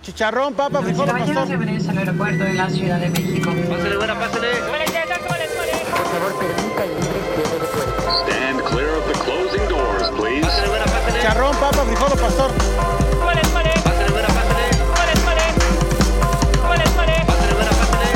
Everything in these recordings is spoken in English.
Chicharrón, papa, frijol, pastor. Bienvenidos al aeropuerto de la Ciudad de México. Pásale, buena, pásale. Stand clear of the closing doors, please. Pásale, buena, pásale. Chicharrón, papa, frijol, pastor. Pásale, buena, pásale. Pásale, buena, pásale.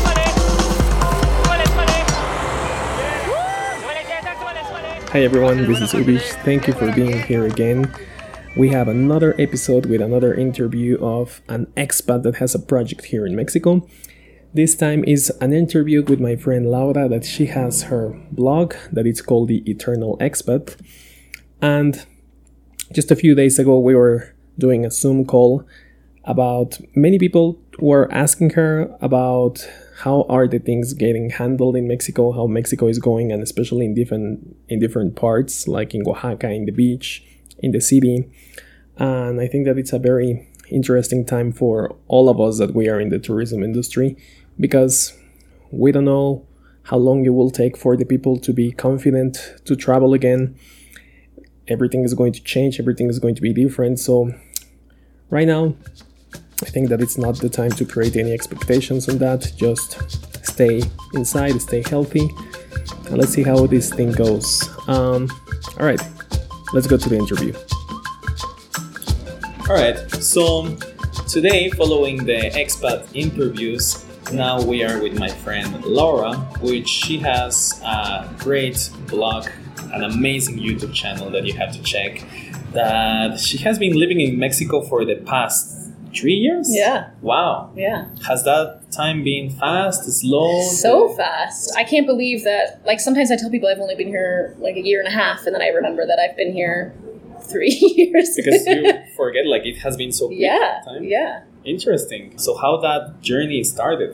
Hi everyone, this is Ubish. Thank you for being here again. We have another episode with another interview of an expat that has a project here in Mexico. This time is an interview with my friend Laura that she has her blog that is called The Eternal Expat. And just a few days ago we were doing a Zoom call about many people were asking her about how are the things getting handled in Mexico, how Mexico is going, and especially in different parts, like in Oaxaca, in the beach, in the city. And I think that it's a very interesting time for all of us that we are in the tourism industry, because we don't know how long it will take for the people to be confident to travel again. Everything is going to change, everything is going to be different. So right now, I think that it's not the time to create any expectations on that. Just stay inside, stay healthy, and let's see how this thing goes. Alright, let's go to the interview. Alright, so today, following the expat interviews, now we are with my friend Laura, which she has a great blog, an amazing YouTube channel that you have to check, that she has been living in Mexico for the past 3 years? Yeah. Wow. Yeah. Has that time been fast, slow? So fast. I can't believe that. Like, sometimes I tell people I've only been here like a year and a half, and then I remember that I've been here 3 years. Because you forget, like, it has been so quick. Yeah. Time. Yeah. Interesting. So how that journey started?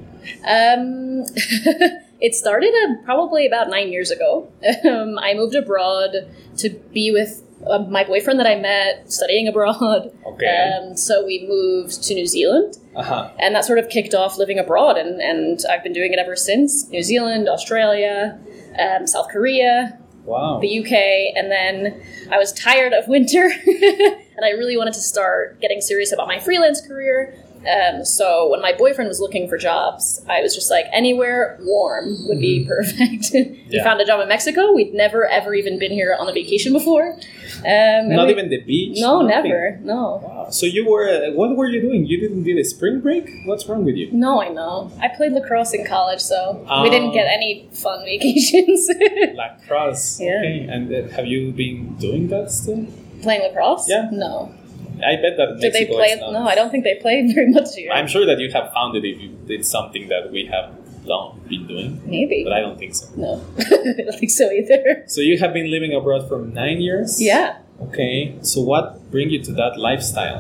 It started probably about 9 years ago. I moved abroad to be with my boyfriend that I met studying abroad. Okay. So we moved to New Zealand. Uh-huh. And that sort of kicked off living abroad. And I've been doing it ever since. New Zealand, Australia, South Korea. Wow. The UK, and then I was tired of winter, and I really wanted to start getting serious about my freelance career. So when my boyfriend was looking for jobs, I was just like, anywhere warm would be perfect. He found a job in Mexico. We'd never, ever even been here on a vacation before. Not even the beach? No, nothing. never. No. Wow. So you were, what were you doing? You didn't do a spring break? What's wrong with you? No, I know. I played lacrosse in college, so we didn't get any fun vacations. Lacrosse. Yeah. Okay. And have you been doing that still? Playing lacrosse? Yeah. No. I bet that Did they Mexico play? is not. No, I don't think they played very much here. I'm sure that you have found it if you did something that we have been doing. Maybe. But I don't think so. No, I don't think so either. So you have been living abroad for 9 years? Yeah. Okay. So what bring you to that lifestyle?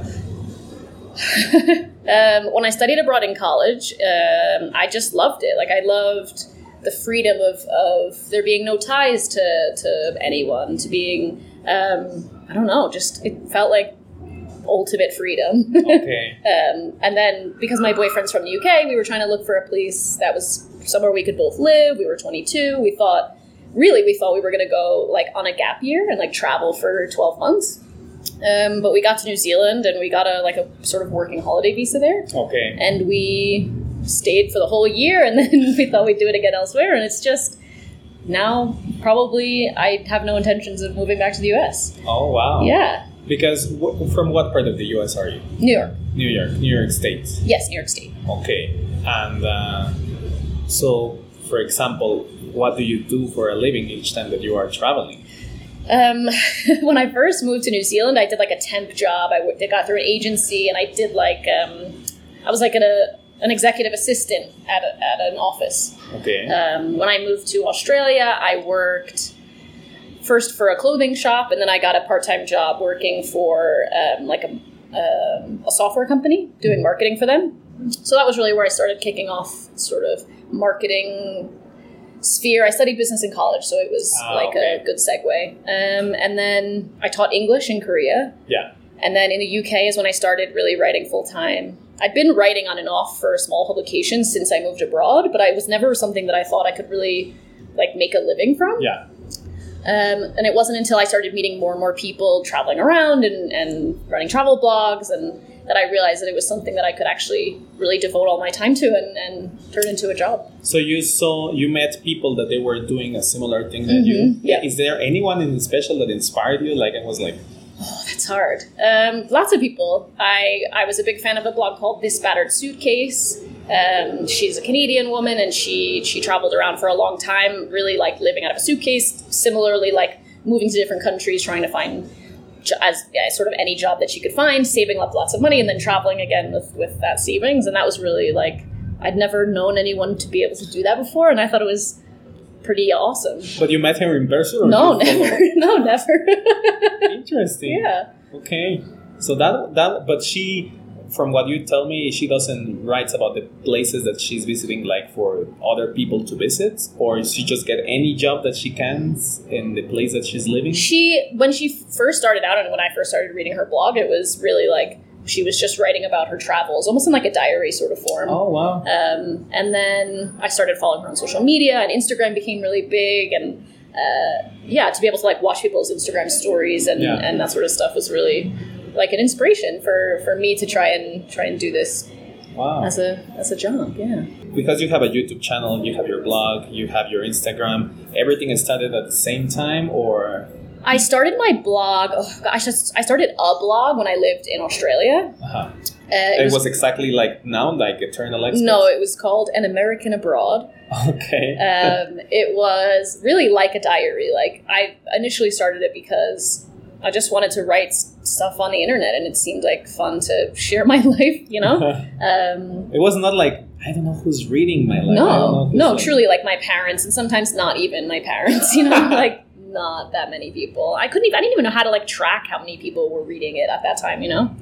When I studied abroad in college, I just loved it. Like, I loved the freedom of there being no ties to anyone, to being, I don't know, just it felt like ultimate freedom. Okay. And then because my boyfriend's from the UK, we were trying to look for a place that was somewhere we could both live. We were 22. We thought we were going to go like on a gap year and like travel for 12 months. But we got to New Zealand and we got a sort of working holiday visa there. Okay. And we stayed for the whole year, and then we thought we'd do it again elsewhere. And it's just now probably I have no intentions of moving back to the US. Oh, wow. Yeah. Because from what part of the US are you? New York. New York State. Yes, New York State. Okay. And so, for example, what do you do for a living each time that you are traveling? When I first moved to New Zealand, I did like a temp job. I got through an agency, and I did like I was like an executive assistant at an office. Okay. When I moved to Australia, I worked first for a clothing shop, and then I got a part-time job working for like a software company doing marketing for them. So that was really where I started kicking off sort of marketing sphere. I studied business in college, so it was a good segue. And then I taught English in Korea. Yeah. And then in the UK is when I started really writing full-time. I'd been writing on and off for small publications since I moved abroad, but it was never something that I thought I could really like make a living from. Yeah. And it wasn't until I started meeting more and more people, traveling around and running travel blogs and that I realized that it was something that I could actually really devote all my time to and turn into a job. So you met people that they were doing a similar thing that you. Yeah. Is there anyone in special that inspired you? Like, I was like, That's hard. Lots of people. I was a big fan of a blog called This Battered Suitcase. She's a Canadian woman, and she traveled around for a long time, really like living out of a suitcase. Similarly, like moving to different countries, trying to find sort of any job that she could find, saving up lots of money, and then traveling again with that savings. And that was really like, I'd never known anyone to be able to do that before, and I thought it was pretty awesome. but you met her in person? Or No, you follow- never. No, never. Interesting. Yeah. Okay. So but she, from what you tell me, she doesn't write about the places that she's visiting, like for other people to visit, or she just get any job that she can in the place that she's living. When she first started out, and when I first started reading her blog, it was really like she was just writing about her travels, almost in like a diary sort of form. Oh wow. And then I started following her on social media, and Instagram became really big, and to be able to like watch people's Instagram stories and that sort of stuff was really like an inspiration for me to try and do this Wow. as a job. Yeah. Because you have a YouTube channel, you have your blog, you have your Instagram, everything is started at the same time, or? I started my blog. I started a blog when I lived in Australia. Uh-huh. It was exactly like now, like Eternal Expert? No, it was called An American Abroad. Okay. It was really like a diary. Like I initially started it because I just wanted to write stuff on the internet, and it seemed like fun to share my life, you know? It was not like, I don't know who's reading my life. No, truly like my parents, and sometimes not even my parents, you know, like not that many people. I didn't even know how to like track how many people were reading it at that time, you know?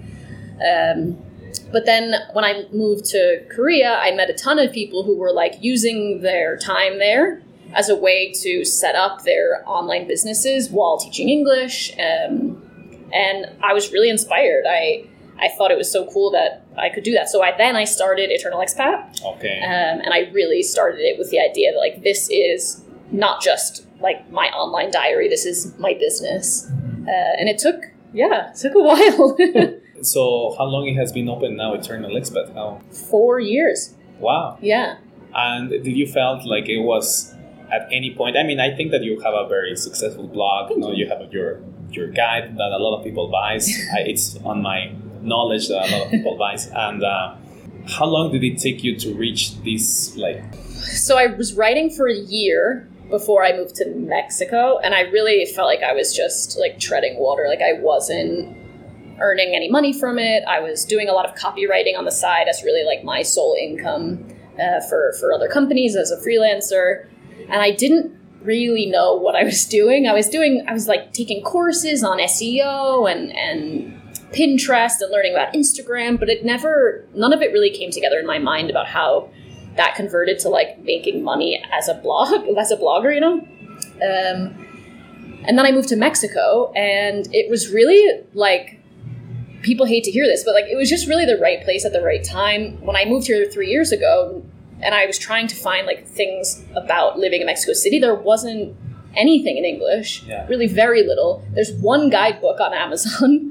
But then when I moved to Korea, I met a ton of people who were like using their time there as a way to set up their online businesses while teaching English. And I was really inspired. I thought it was so cool that I could do that. So I started Eternal Expat. Okay. And I really started it with the idea that like, this is not just like my online diary, this is my business. And it took a while. So how long it has been open now, Eternal Expat? How? 4 years. Wow. Yeah. And did you felt like it was at any point? I mean, I think that you have a very successful blog. You have your guide that a lot of people buys. It's on my knowledge that a lot of people buys. And how long did it take you to reach this? Like, so I was writing for a year before I moved to Mexico, and I really felt like I was just like treading water. Like I wasn't earning any money from it. I was doing a lot of copywriting on the side as really like my sole income for other companies as a freelancer. And I didn't really know what I was doing. I was like taking courses on SEO and Pinterest and learning about Instagram, but none of it really came together in my mind about how that converted to like making money as a blogger, you know? And then I moved to Mexico, and it was really like, people hate to hear this, but like it was just really the right place at the right time. When I moved here 3 years ago, and I was trying to find like things about living in Mexico City, there wasn't anything in English. Yeah. Really very little. There's one guidebook on Amazon.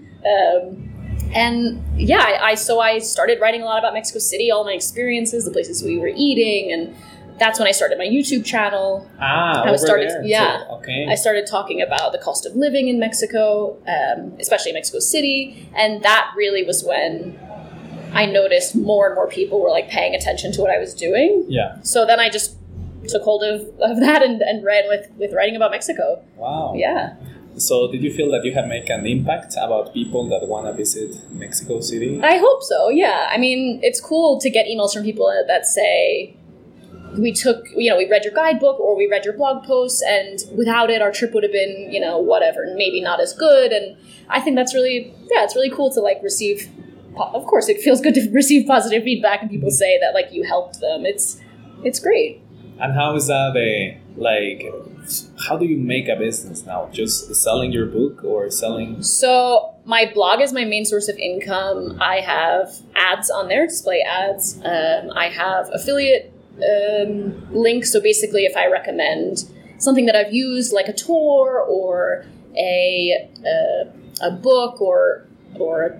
So I started writing a lot about Mexico City, all my experiences, the places we were eating, and that's when I started my YouTube channel. I started talking about the cost of living in Mexico, especially in Mexico City, and that really was when I noticed more and more people were like paying attention to what I was doing. Yeah. So then I just took hold of that and ran with writing about Mexico. Wow. Yeah. So did you feel that you have made an impact about people that want to visit Mexico City? I hope so, yeah. I mean, it's cool to get emails from people that say, we read your guidebook or we read your blog posts, and without it, our trip would have been, whatever, maybe not as good. And I think that's really, it's really cool to like receive, of course, it feels good to receive positive feedback and people say that like you helped them. It's great. And how is that how do you make a business now? Just selling your book or selling? So my blog is my main source of income. I have ads on there, display ads. I have affiliate links. So basically, if I recommend something that I've used, like a tour or a book or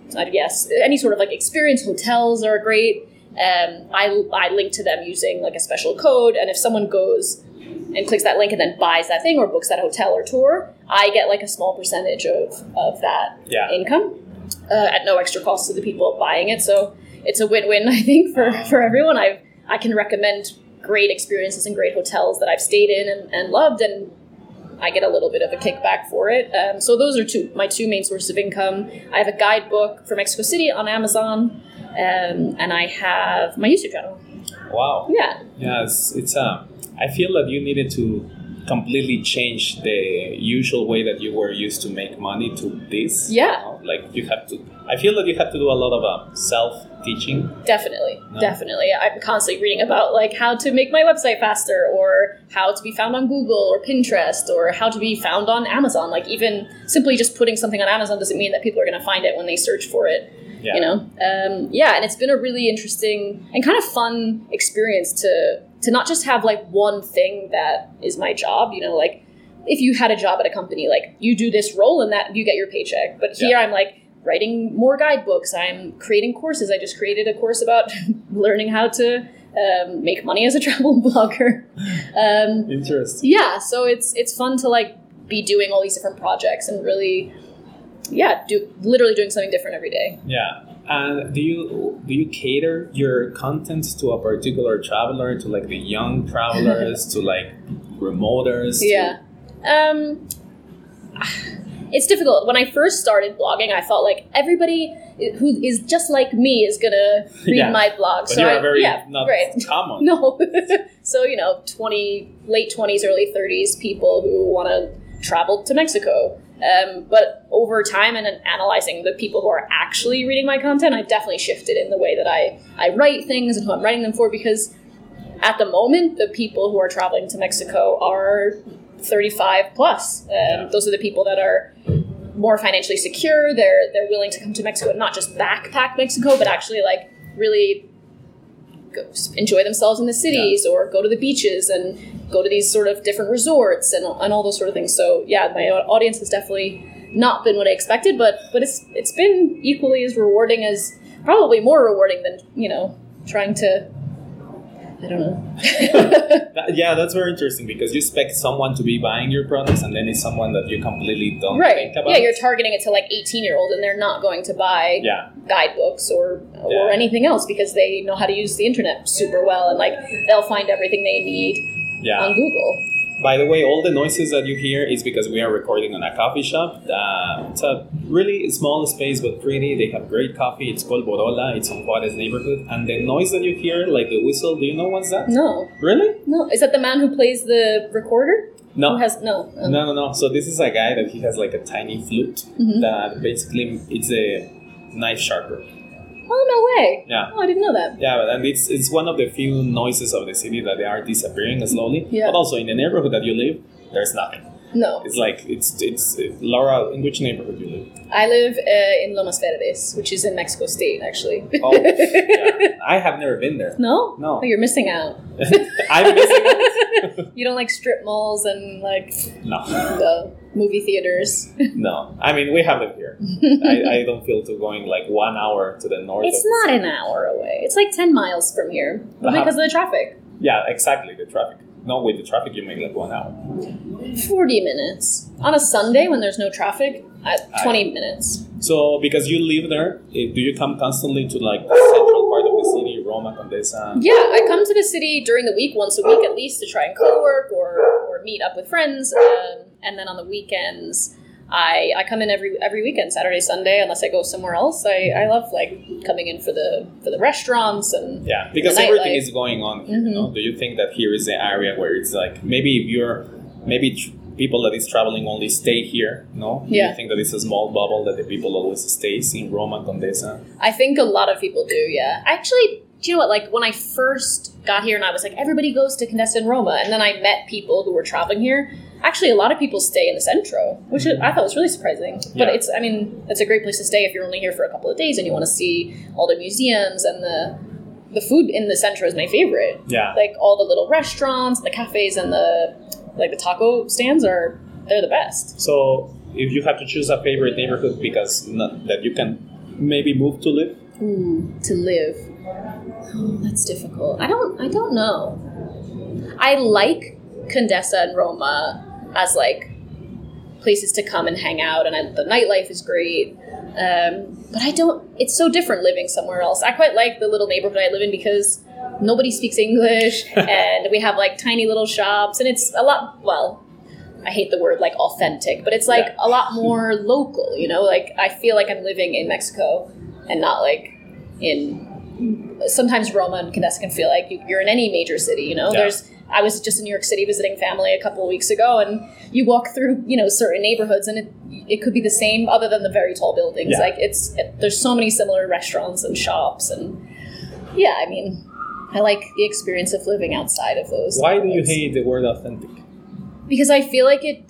yes, any sort of like experience. Hotels are great. I link to them using like a special code, and if someone goes and clicks that link and then buys that thing or books that hotel or tour, I get like a small percentage of that income at no extra cost to the people buying it. So it's a win-win, I think, for everyone. I can recommend great experiences and great hotels that I've stayed in and loved, and I get a little bit of a kickback for it. So those are my two main sources of income. I have a guidebook for Mexico City on Amazon, and I have my YouTube channel. Wow. Yeah. Yeah, it's I feel that you needed to completely change the usual way that you were used to make money to this. Yeah. You know? Like you have to. I feel that you have to do a lot of self-teaching. Definitely. No? Definitely. I'm constantly reading about like how to make my website faster, or how to be found on Google or Pinterest, or how to be found on Amazon. Like even simply just putting something on Amazon doesn't mean that people are going to find it when they search for it. Yeah. You know? And it's been a really interesting and kind of fun experience to not just have like one thing that is my job, you know, like if you had a job at a company, like you do this role and that you get your paycheck. But here I'm like writing more guidebooks. I'm creating courses. I just created a course about learning how to make money as a travel blogger. Interesting. Yeah. So it's fun to like be doing all these different projects and really, literally doing something different every day. Yeah. And do you cater your content to a particular traveler, to like the young travelers, to like remoters? Yeah. It's difficult. When I first started blogging, I thought like everybody who is just like me is gonna read my blog. But so you're very not right. common. No. So, you know, late 20s, early 30s people who want to travel to Mexico. But over time and analyzing the people who are actually reading my content, I've definitely shifted in the way that I write things and who I'm writing them for, because at the moment, the people who are traveling to Mexico are 35 plus. Those are the people that are more financially secure. They're willing to come to Mexico and not just backpack Mexico, but actually like really enjoy themselves in the cities or go to the beaches and go to these sort of different resorts and all those sort of things. So yeah, my audience has definitely not been what I expected, but it's been equally as rewarding, as probably more rewarding than, you know, trying to, I don't know. Yeah, that's very interesting, because you expect someone to be buying your products and then it's someone that you completely don't think about. Yeah, you're targeting it to like 18-year-olds and they're not going to buy guidebooks or anything else, because they know how to use the internet super well, and like they'll find everything they need on Google. By the way, all the noises that you hear is because we are recording in a coffee shop. It's a really small space but pretty. They have great coffee. It's called Borola. It's on Juarez neighborhood. And the noise that you hear, like the whistle, do you know what's that? No. Really? No. Is that the man who plays the recorder? No. No. So this is a guy that he has like a tiny flute that basically it's a knife sharper. Oh, no way. Yeah. Oh, I didn't know that. Yeah, and it's one of the few noises of the city that they are disappearing slowly. Yeah. But also in the neighborhood that you live, there's nothing. No. It's like, it's Laura, in which neighborhood you live? I live in Lomas Verdes, which is in Mexico State, actually. Oh, yeah. I have never been there. No? No. Oh, you're missing out. I'm missing out. You don't like strip malls and like No. the movie theaters? No. I mean, we have it here. I don't feel to going like 1 hour to the north. It's not an hour away. It's like 10 miles from here because of the traffic. Yeah, exactly, the traffic. No, with the traffic you make like 1 hour. 40 minutes. On a Sunday when there's no traffic, 20 minutes. So, because you live there, do you come constantly to like the central part of the city, Roma, Condesa? Yeah, I come to the city during the week, once a week at least, to try and co-work or meet up with friends. And then on the weekends, I come in every weekend, Saturday, Sunday, unless I go somewhere else. I love like coming in for the restaurants and because the everything nightlife is going on here. You know? Do you think that here is the area where it's like maybe if you're people that is traveling only stay here? No, yeah. Do you think that it's a small bubble that the people always stays in Roma, Condesa? I think a lot of people do. Yeah, actually. Do you know what? Like when I first got here and I was like, everybody goes to Condesa and Roma, and then I met people who were traveling here. Actually, a lot of people stay in the Centro, which I thought was really surprising. But it's a great place to stay if you're only here for a couple of days and you want to see all the museums, and the food in the Centro is my favorite. Yeah. Like all the little restaurants, the cafes, and the taco stands they're the best. So if you have to choose a favorite neighborhood that you can maybe move to live? Ooh, to live. Oh, that's difficult. I don't know. I like Condessa and Roma as like places to come and hang out, and the nightlife is great. But it's so different living somewhere else. I quite like the little neighborhood I live in because nobody speaks English and we have like tiny little shops, and it's a lot, well, I hate the word like authentic, but it's like a lot more local, you know, like I feel like I'm living in Mexico and not like sometimes Roma and Condessa can feel like you're in any major city, you know. I was just in New York City visiting family a couple of weeks ago, and you walk through, you know, certain neighborhoods, and it could be the same other than the very tall buildings. Yeah. Like there's so many similar restaurants and shops, and yeah, I mean, I like the experience of living outside of those. Why do you hate the word authentic? Because I feel like it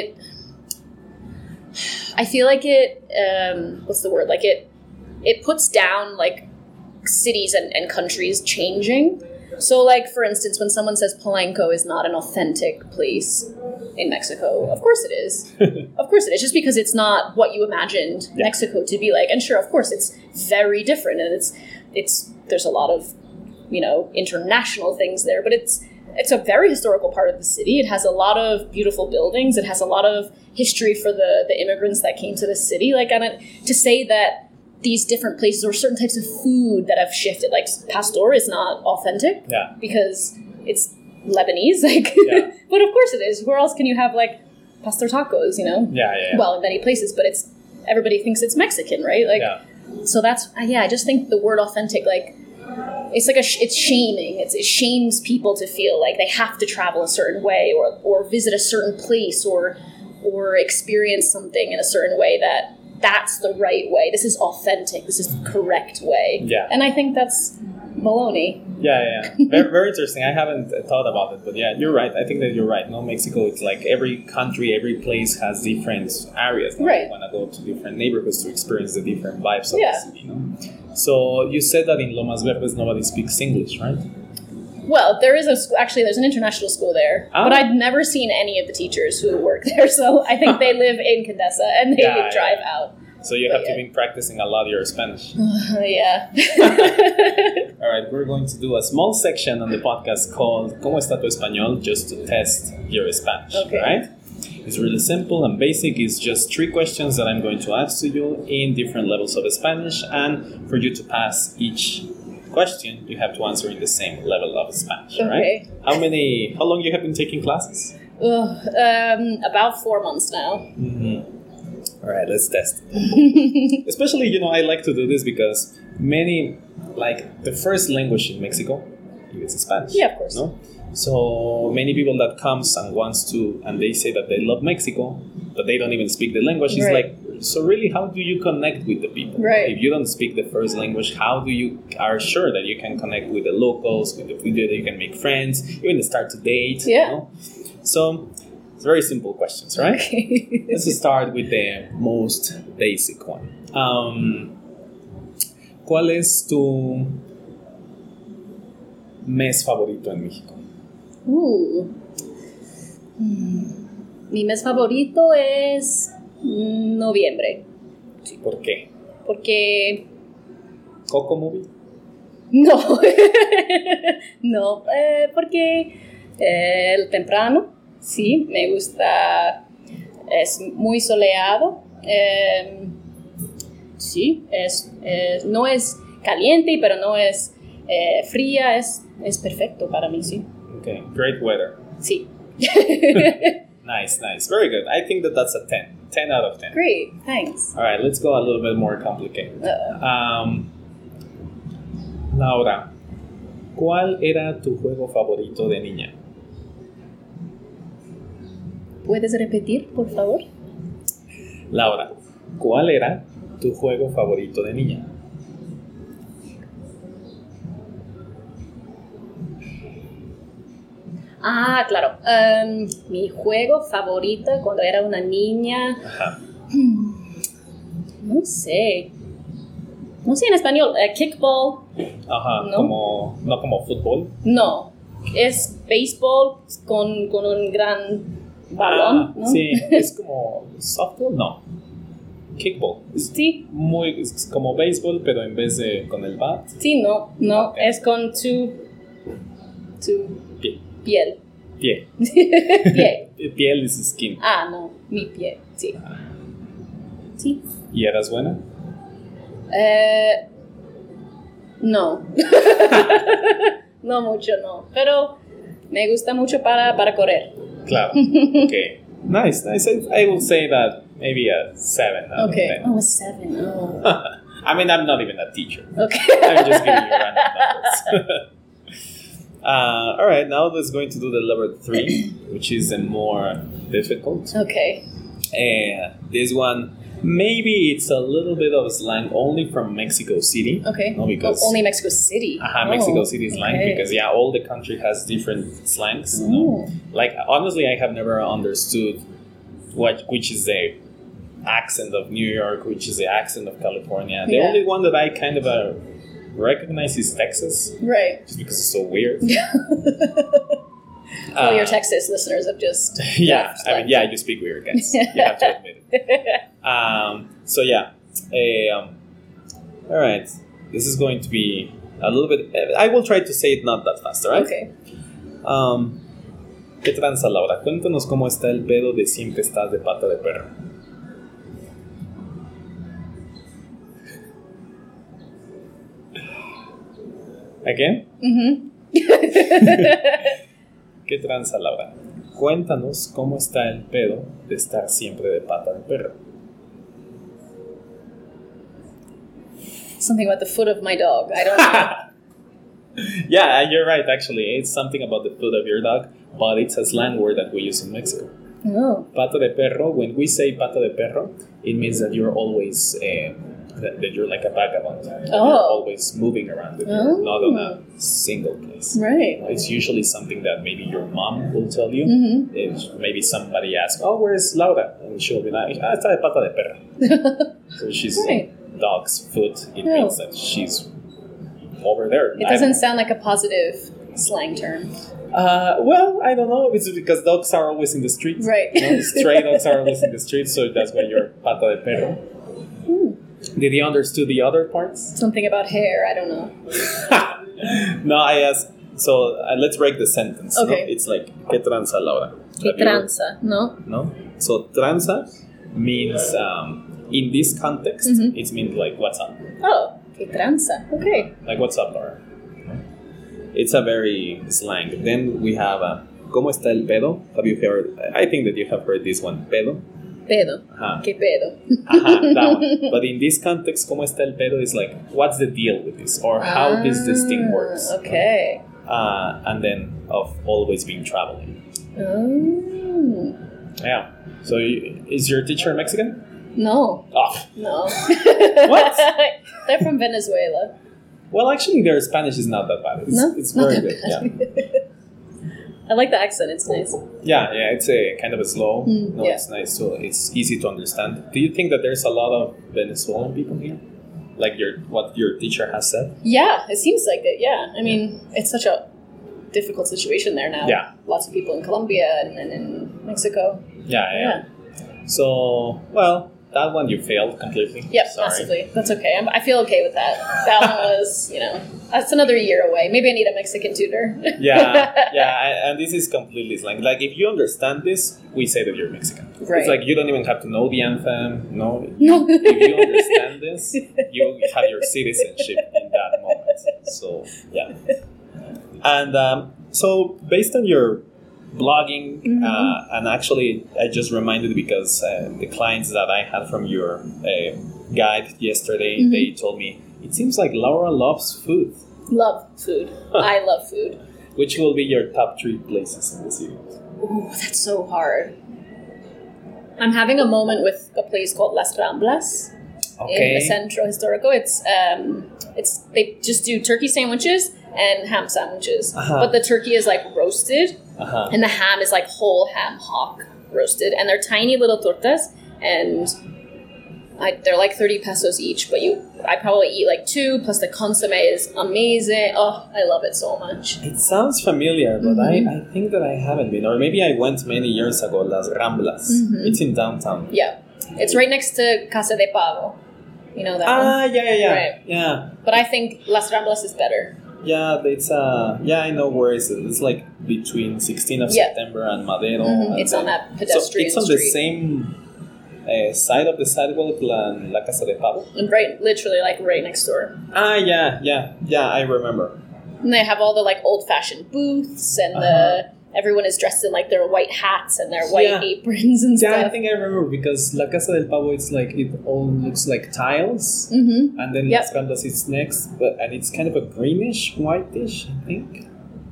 what's the word? Like it puts down like cities and countries changing. So, like, for instance, when someone says Polanco is not an authentic place in Mexico, of course it is. Of course it is, just because it's not what you imagined Mexico to be like. And sure, of course, it's very different, and there's a lot of, you know, international things there, but it's a very historical part of the city. It has a lot of beautiful buildings. It has a lot of history for the immigrants that came to the city. Like, to say that these different places or certain types of food that have shifted, like pastor is not authentic because it's Lebanese, like, but of course it is. Where else can you have like pastor tacos, you know? Well, in many places, but everybody thinks it's Mexican, right? Like, so that's, I just think the word authentic, like, it's like it's shaming. It shames people to feel like they have to travel a certain way or visit a certain place or experience something in a certain way that's the right way. This is authentic. This is the correct way. Yeah. And I think that's baloney. Yeah. Very, very interesting. I haven't thought about it, but yeah, you're right. I think that you're right. No, Mexico, it's like every country, every place has different areas. No? Right. You want to go to different neighborhoods to experience the different vibes of the city. No? So you said that in Lomas Verdes nobody speaks English, right? Well, there's an international school there, but I've never seen any of the teachers who work there, so I think they live in Condessa and they drive out. So you have to be practicing a lot your Spanish. Yeah. All right, we're going to do a small section on the podcast called ¿Cómo está tu español? Just to test your Spanish, right? It's really simple and basic. It's just 3 questions that I'm going to ask to you in different levels of Spanish, and for you to pass each question, you have to answer in the same level of Spanish, right? How long you have been taking classes? About 4 months now. Mm-hmm. All right, let's test it. Especially, you know, I like to do this because the first language in Mexico is Spanish. Yeah, of course. No? So many people that comes and they say that they love Mexico, but they don't even speak the language. It's like, so really, how do you connect with the people? Right. If you don't speak the first language, how do you are sure that you can connect with the locals, with the people that you can make friends, even start to date? Yeah. You know? So it's very simple questions, right? Okay. Let's start with the most basic one. ¿Cuál es tu mes favorito en México? Mi mes favorito es noviembre. Sí, ¿por qué? Porque... ¿Coco Movie? No. No, porque el temprano, sí, me gusta. Es muy soleado. Sí, no es caliente, pero no es fría. Es perfecto para mí, sí. Okay, great weather. Sí. Nice. Very good. I think that's a 10. 10 out of 10. Great, thanks. All right, let's go a little bit more complicated. Laura, ¿cuál era tu juego favorito de niña? ¿Puedes repetir, por favor? Laura, ¿cuál era tu juego favorito de niña? Ah, claro. Mi juego favorito cuando era una niña. Ajá. No sé en español. Kickball. Ajá. ¿No? No como fútbol. No. Es béisbol con un gran balón, ¿no? Sí, es como softball, no. kickball. Sí, Es como béisbol, pero en vez de con el bat. sí, no, Okay. es con tu Pie. piel. Pie. Pie. Piel is skin. Ah, no, mi pie, sí. Sí. ¿Y eras buena? No. No mucho, no. Pero me gusta mucho para correr. Claro. Okay. Nice. I would say that maybe a 7 out of 10. Oh, a 7. Oh. I mean, I'm not even a teacher. Okay. I'm just giving you random numbers. All right, now let's going to do the level 3, which is the more difficult. Okay. This one, maybe it's a little bit of slang only from Mexico City. Okay. No, because only Mexico City. Mexico City slang, okay. because all the country has different slangs. You know? Like honestly, I have never understood which is the accent of New York, which is the accent of California. The Yeah. only one that I kind of recognize is Texas, Right. just because it's so weird. All your Texas listeners have just Yeah, left, I mean, you speak weird, guys. You have to admit it. So yeah, all right. This is going to be a little bit. I will try to say it not that fast, all right? Okay. ¿Qué tranza, Laura? Cuéntanos cómo está el pedo de siempre estás de pata de perro. Again? ¿Qué tranza, Laura? Cuéntanos cómo está el pedo de estar siempre de pata de perro. Something about the foot of my dog. I don't know. Yeah, you're right, actually. It's something about the foot of your dog, but it's a slang word that we use in Mexico. Oh. Pata de perro, when we say pata de perro, it means that you're always, that you're like a vagabond. That You're always moving around, that you're not on a single place. Right. It's usually something that maybe your mom will tell you. If maybe somebody asks, oh, where's Laura? And she'll be like, está de pata de perro. So she's Right. dog's foot. It means that she's over there. It doesn't sound like a positive slang term. Well, I don't know. It's because dogs are always in the street. Right. You know, stray dogs are always in the street, so that's why you're pata de perro. Did you understand the other parts? Something about hair. I don't know. No, I asked. So let's break the sentence. Okay. No? It's like, ¿qué tranza, Laura? Que Have you- tranza, no? No? So tranza means, in this context, it means like, what's up? Oh, que tranza. Okay. Like, what's up, Laura? It's a very slang. Then we have, ¿cómo está el pedo? Have you heard? I think that you have heard this one, pedo. Pedo. Ajá. Que pedo. That one. But in this context, ¿cómo está el pedo? Is like, what's the deal with this? Or how this thing works. Okay. And then of always being traveling. Oh. Yeah. So is your teacher Mexican? No. Oh. No. What? They're from Venezuela. Well, actually, their Spanish is not that bad. It's Not very that good. bad. Yeah. I like the accent. It's nice. Yeah. It's a kind of a slow. No, yeah. it's nice. So it's easy to understand. Do you think that there's a lot of Venezuelan people here? Like what your teacher has said? Yeah, it seems like it. Yeah. I mean, it's such a difficult situation there now. Yeah. Lots of people in Colombia and in Mexico. Yeah. So, well, that one you failed completely. Yep, Sorry. massively. That's okay. I feel okay with that. That one was, that's another year away. Maybe I need a Mexican tutor. Yeah, and this is completely slang. Like, if you understand this, we say that you're Mexican. Right. It's like you don't even have to know the anthem. No. No. If you understand this, you have your citizenship in that moment. So, yeah. And so, based on your blogging, and actually, I just reminded because the clients that I had from your guide yesterday, they told me, it seems like Laura loves food. Love food. I love food. Which will be your top 3 places in the city? Ooh, that's so hard. I'm having a moment with a place called Las Ramblas in the Centro Histórico. It's they just do turkey sandwiches and ham sandwiches, but the turkey is like roasted, and the ham is like whole ham hock roasted, and they're tiny little tortas, and they're like 30 pesos each, but I probably eat like 2, plus the consomme is amazing. Oh, I love it so much. It sounds familiar, but I think that I haven't been. Or maybe I went many years ago, Las Ramblas. It's in downtown. Yeah. It's right next to Casa de Pavo. You know that one? Yeah. Right. Yeah. But I think Las Ramblas is better. Yeah, it's I know where it's like between 16th of Yeah. September and Madero. Mhm, and it's on then- that pedestrian So it's on the street. same side of the sidewalk La Casa de Pavo. And right, literally, like, right next door. Yeah, I remember. And they have all the, like, old-fashioned booths, and everyone is dressed in, like, their white hats and their white Yeah. aprons and Yeah, I stuff. think I remember because La Casa del Pavo, it's like it all looks like tiles, Mm-hmm. and then Yep. Las Ramblas is next, and it's kind of a greenish, whitish, I think.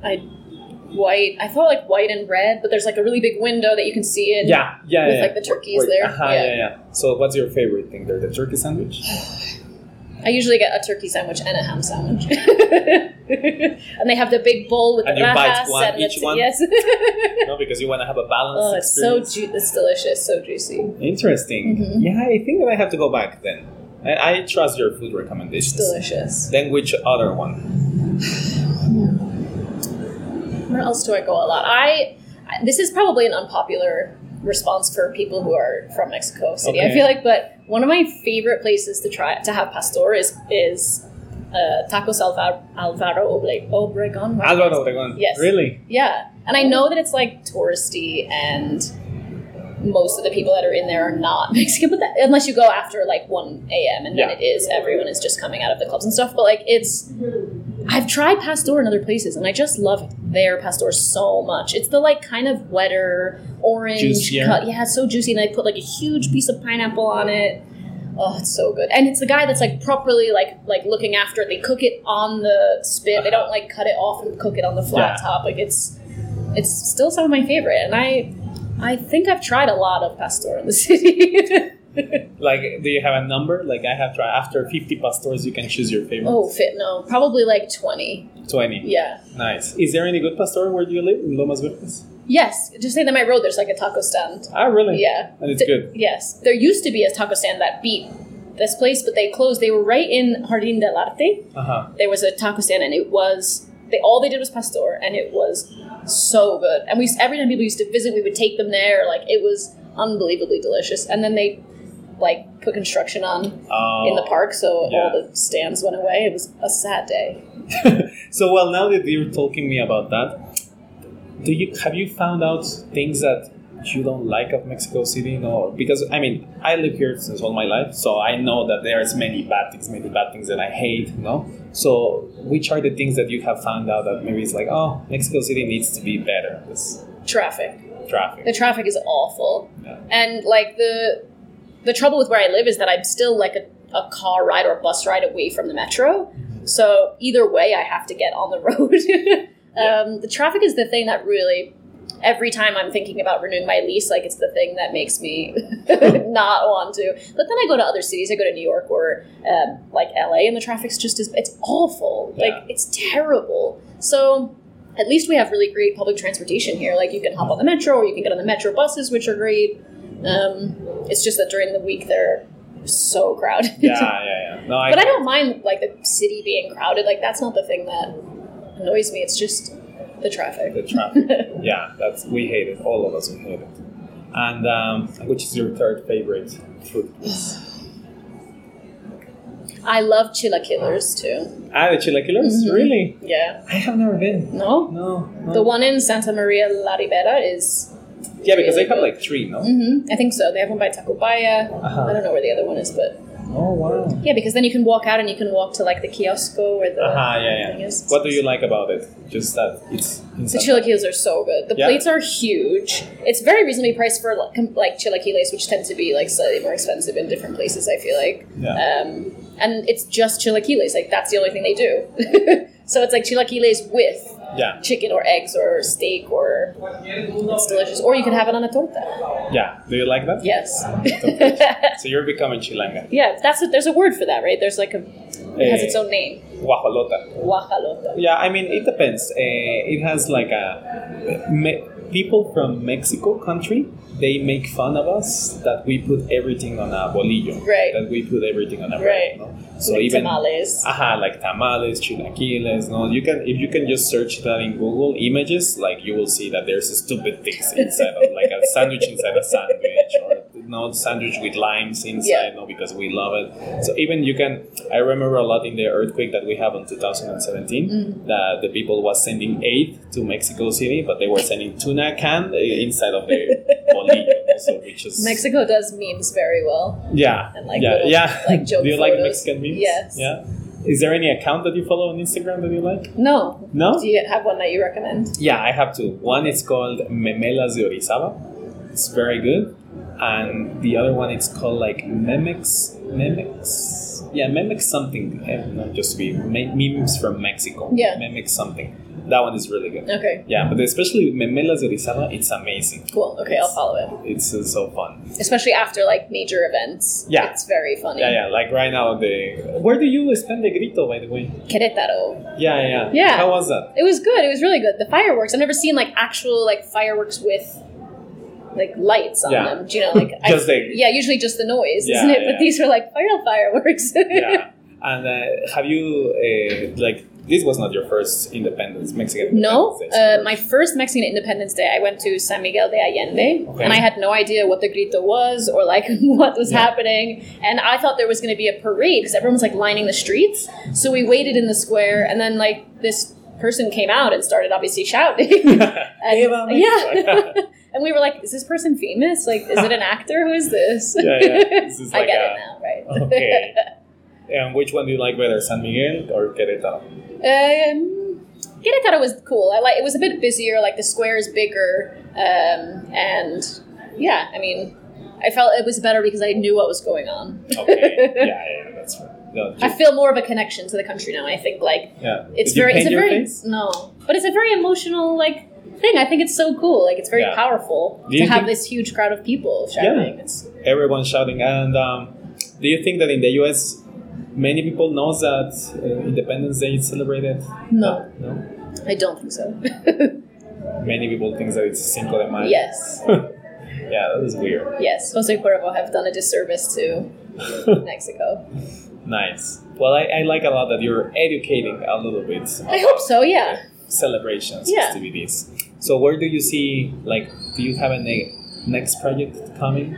I thought, like, white and red, but there's, like, a really big window that you can see in. Yeah, With, like, the turkeys Right. there. Yeah. So, what's your favorite thing there? The turkey sandwich? I usually get a turkey sandwich and a ham sandwich. And they have the big bowl with And the you bite rajas one, and each one? Yes. No, because you want to have a balanced Oh, it's so experience. it's delicious, so juicy. Interesting. Mm-hmm. Yeah, I think that I have to go back then. I trust your food recommendations. Delicious. Then which other one? Where else do I go a lot? This is probably an unpopular response for people who are from Mexico City. I Okay. feel like, but one of my favorite places to have pastor is Tacos Alvaro Obregon. Alvaro Obregón. Yes. Really? Yeah, and I know that it's like touristy, and most of the people that are in there are not Mexican, but unless you go after like 1 a.m. and then Yeah. it is, everyone is just coming out of the clubs and stuff. But like I've tried pastor in other places, and I just love their pastor so much. It's the like kind of wetter orange Juicier. cut. Yeah, it's so juicy, and they put like a huge piece of pineapple on it. Oh, it's so good. And it's the guy that's like properly like looking after it. They cook it on the spit. They don't like cut it off and cook it on the flat Yeah. top. Like it's still some of my favorite. And I think I've tried a lot of pastor in the city. Like, do you have a number? Like, I have tried. After 50 pastors, you can choose your favorite. No, probably like 20. 20. Yeah. Nice. Is there any good pastor where do you live? In Lomas Verdes? Yes, just say that my road there's like a taco stand. Ah, really? Yeah. And it's good. Yes. There used to be a taco stand that beat this place, but they closed. They were right in Jardín del Arte. Uh-huh. There was a taco stand, and all they did was pastor, and it was so good. And every time people used to visit, we would take them there. Like, it was unbelievably delicious. And then they like put construction on in the park, so yeah. all the stands went away. It was a sad day. So, well, now that you're talking me about that, have you found out things that you don't like of Mexico City? No, because I mean, I live here since all my life, so I know that there's many bad things that I hate. No, so which are the things that you have found out that maybe it's like, oh, Mexico City needs to be better? This Traffic. traffic. The traffic is awful. Yeah. And like the trouble with where I live is that I'm still like a car ride or a bus ride away from the metro. So either way, I have to get on the road. The traffic is the thing that really, every time I'm thinking about renewing my lease, like it's the thing that makes me not want to. But then I go to other cities. I go to New York or like LA, and the traffic's just it's awful. Yeah. Like it's terrible. So at least we have really great public transportation here. Like you can hop on the metro, or you can get on the metro buses, which are great. It's just that during the week they're so crowded. Yeah. No, But I don't mind like the city being crowded. Like that's not the thing that annoys me. It's just the traffic. The traffic. Yeah, we hate it. All of us we hate it. And which is your third favorite food? I love chilaquilers too. Ah, the Chilaquiles? Mm-hmm. Really? Yeah. I have never been. No? No. The one in Santa Maria la Ribera is. Yeah, because they have really like 3, no? I think so. They have one by Tacubaya. Uh-huh. I don't know where the other one is, but Oh, wow. yeah, because then you can walk out and you can walk to like the kiosco where the Yeah. thing is. What do you like about it? Just that it's The inside. chilaquiles are so good. The Yeah. plates are huge. It's very reasonably priced for like chilaquiles, which tend to be like slightly more expensive in different places. I feel like, Yeah. and it's just chilaquiles. Like that's the only thing they do. So it's like chilaquiles with Yeah. chicken or eggs or steak, or it's delicious. Or you can have it on a torta. Yeah. Do you like that? Yes. So you're becoming Chilanga. Yeah, there's a word for that, right? There's like it has its own name. Guajolota. Guajalota. Yeah, I mean, it depends. It has like people from Mexico country, they make fun of us that we put everything on a bolillo. Right. That we put everything on a Right. bread. No? So Like even tamales. like tamales, chilaquiles. No, if you can just search that in Google Images, like you will see that there's stupid things inside of like a sandwich inside a sandwich, or sandwich with limes inside, because we love it. So even you can, I remember a lot in the earthquake that we have in 2017 that the people was sending aid to Mexico City, but they were sending tuna can inside of the bolillo, so which is Mexico does memes very well. yeah, And like yeah, little, yeah. like joke Do you like photos. Mexican memes? Yes. Yeah. Is there any account that you follow on Instagram that you like? No. No? Do you have one that you recommend? Yeah, I have two. One is called Memelas de Orizaba. It's very good. And the other one it's called like Memex. Yeah, Memex something. Not just to be memes from Mexico. Yeah. Memex something. That one is really good. Okay. Yeah, but especially Memelas de Orizaba, it's amazing. Cool. Okay, I'll follow it. It's so fun. Especially after like major events. Yeah. It's very funny. Yeah. Like right now, where do you spend the grito, by the way? Querétaro. Yeah. Yeah. How was that? It was good. It was really good. The fireworks. I've never seen like actual like fireworks with like lights on Yeah. them. Do you know, like Just usually just the noise, Yeah, isn't it? yeah. But these are like real fireworks. Yeah. And have you this was not your first Mexican No, Independence Day? my first Mexican Independence Day, I went to San Miguel de Allende, Okay. and I had no idea what the grito was or like what was Yeah. happening, and I thought there was going to be a parade because everyone was like lining the streets. So we waited in the square, and then like this person came out and started obviously shouting. And, Eva yeah. And we were like, is this person famous? Like, is it an actor? Who is this? Yeah. This is I like get it now, right? Okay. And which one do you like better, San Miguel or Querétaro? Querétaro was cool. It was a bit busier. Like the square is bigger, and yeah, I mean, I felt it was better because I knew what was going on. Okay. Yeah, that's right. No, I feel more of a connection to the country now. I think like yeah. it's Did you very, paint it's a your very face? no, but it's a very emotional like thing. I think it's so cool. Like it's very Yeah. powerful Do to you have think- this huge crowd of people shouting. It's Everyone shouting. And do you think that in the U.S. many people knows that Independence Day is celebrated? No. No. I don't think so. Many people think that it's Cinco de Mayo. Yes, Yeah, that is weird. yes. Jose Cuervo have done a disservice to Mexico. Nice. Well, I like a lot that you're educating a little bit. I hope so. Yeah. Celebrations, Yeah. festivities. So where do you see, like, do you have a next project coming?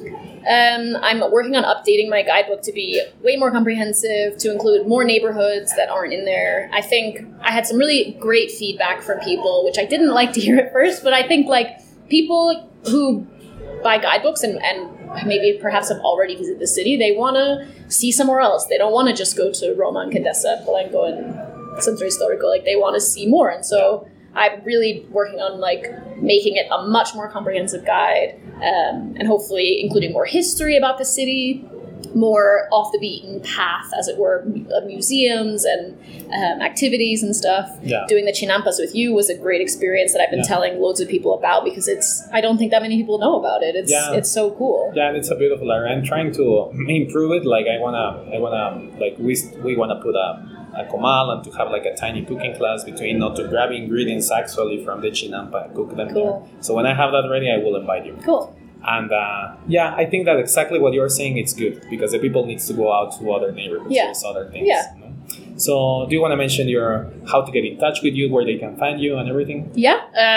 I'm working on updating my guidebook to be way more comprehensive, to include more neighborhoods that aren't in there. I think I had some really great feedback from people, which I didn't like to hear at first, but I think like people who buy guidebooks and maybe perhaps have already visited the city, they want to see somewhere else. They don't want to just go to Roma and Condesa, Palenque and Centro Histórico. Like they want to see more. And so I'm really working on like making it a much more comprehensive guide, and hopefully including more history about the city, more off the beaten path, as it were, museums and activities and stuff. Yeah. Doing the Chinampas with you was a great experience that I've been Yeah. telling loads of people about because I don't think that many people know about it. It's so cool. Yeah, and it's a beautiful area. I'm trying to improve it. Like I wanna like we wanna put a comal and to have like a tiny cooking class between not to grab ingredients actually from the Chinampa and cook them Cool. there. So when I have that ready, I will invite you. Cool. And yeah, I think that exactly what you're saying it's good because the people needs to go out to other neighborhoods, Yeah. there's other things. Yeah. You know? So do you want to mention how to get in touch with you, where they can find you and everything? Yeah.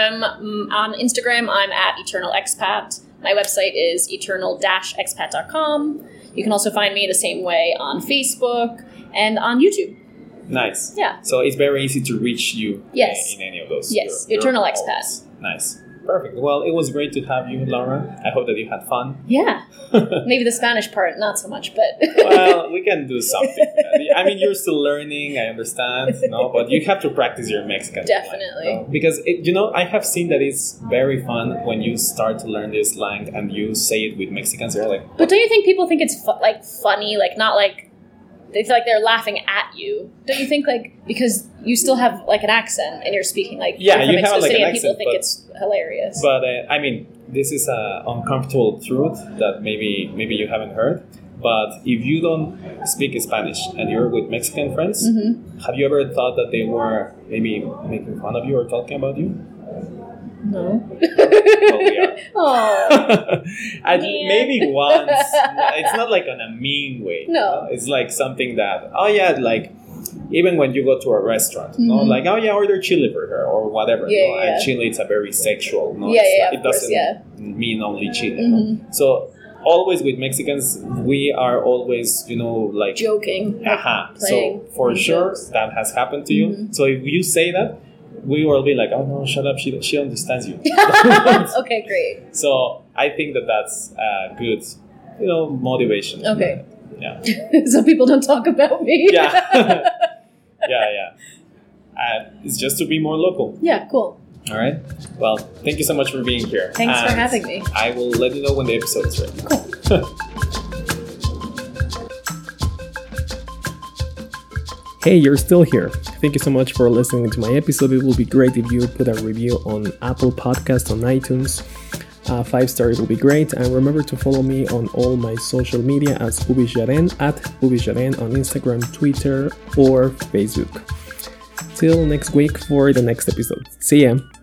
On Instagram, I'm at Eternal Expat. My website is eternal-expat.com. You can also find me the same way on Facebook and on YouTube. Nice. Yeah. So it's very easy to reach you Yes. in any of those. Yes, your Eternal homes. Expat. Nice. Perfect. Well, it was great to have you, Laura. I hope that you had fun. Yeah. Maybe the Spanish part, not so much, but Well, we can do something. I mean, you're still learning, I understand, no? But you have to practice your Mexican slang, Definitely. no? Because, I have seen that it's very fun when you start to learn this slang and you say it with Mexicans. They're like, But don't you think people think it's like funny, like not like they feel like they're laughing at you? Don't you think like because you still have like an accent and you're speaking like Yeah, you're from you have, Mexico like, City an and people accent, think but- it's hilarious. but I mean, this is an uncomfortable truth that maybe you haven't heard. But if you don't speak Spanish and you're with Mexican friends, Mm-hmm. have you ever thought that they were maybe making fun of you or talking about you? No. Well, we are. Oh. And Man. maybe once. It's not like in a mean way. No. It's like something that, oh yeah, like even when you go to a restaurant, no, Mhm. like, oh yeah, order chili for her or whatever. Yeah, no? yeah. And chili, it's a very sexual. No? Yeah, It's yeah, not- of it course, doesn't yeah. mean only chili. Mhm. No? So always with Mexicans, we are always, like Joking. aha. Playing So for sure jokes. that has happened to you. So if you say that, we will be like, oh no, shut up, she understands you. Okay, great. So I think that's good, motivation. Okay. Yeah. So people don't talk about me. Yeah. yeah. It's just to be more local. Yeah, cool. All right. Well, thank you so much for being here. Thanks for And having me. I will let you know when the episode is ready. Hey, you're still here. Thank you so much for listening to my episode. It will be great if you put a review on Apple Podcast, on iTunes. 5-star will be great. And remember to follow me on all my social media as Ubisharen, at Ubisharen on Instagram, Twitter, or Facebook. Till next week for the next episode. See ya!